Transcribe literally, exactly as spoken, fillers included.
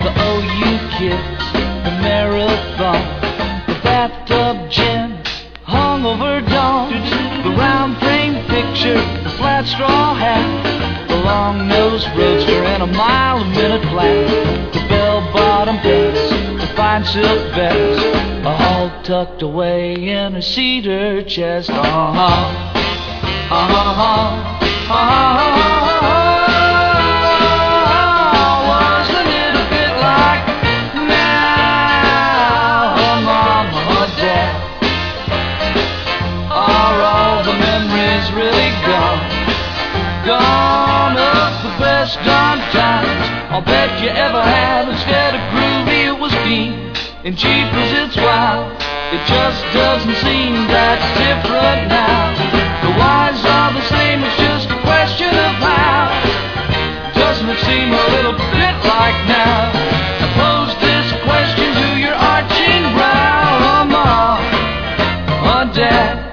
the O U kids, the marathon, the bathtub gin, hungover dawn, the round frame picture, the flat straw hat, the long-nosed roadster and a mile a minute flat, the bell-bottom pants, the fine silk vest, all tucked away in a cedar chest. Uh-huh, uh-huh, uh-huh. Wasn't it a bit like now, oh mama, oh dad? Are all the memories really gone? Gone of the best darn times I'll bet you ever had. Instead of groovy it was mean, and cheap as it's wild. It just doesn't seem that different now. The whys are the same, it's just a question of how. Doesn't it seem a little bit like now? I pose this question to your arching brow, oh mom, oh dad.